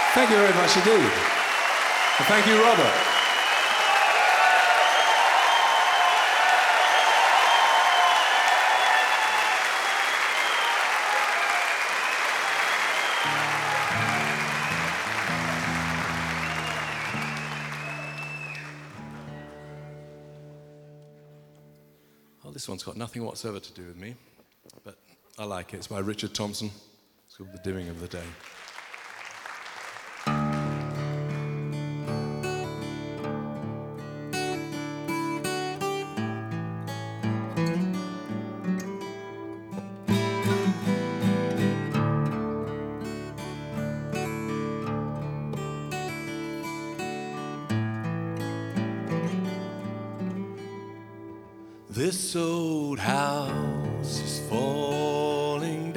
Thank you very much indeed. And thank you, Robert. Well, this one's got nothing whatsoever to do with me, but I like it. It's by Richard Thompson. It's called The Dimming of the Day. This old house is for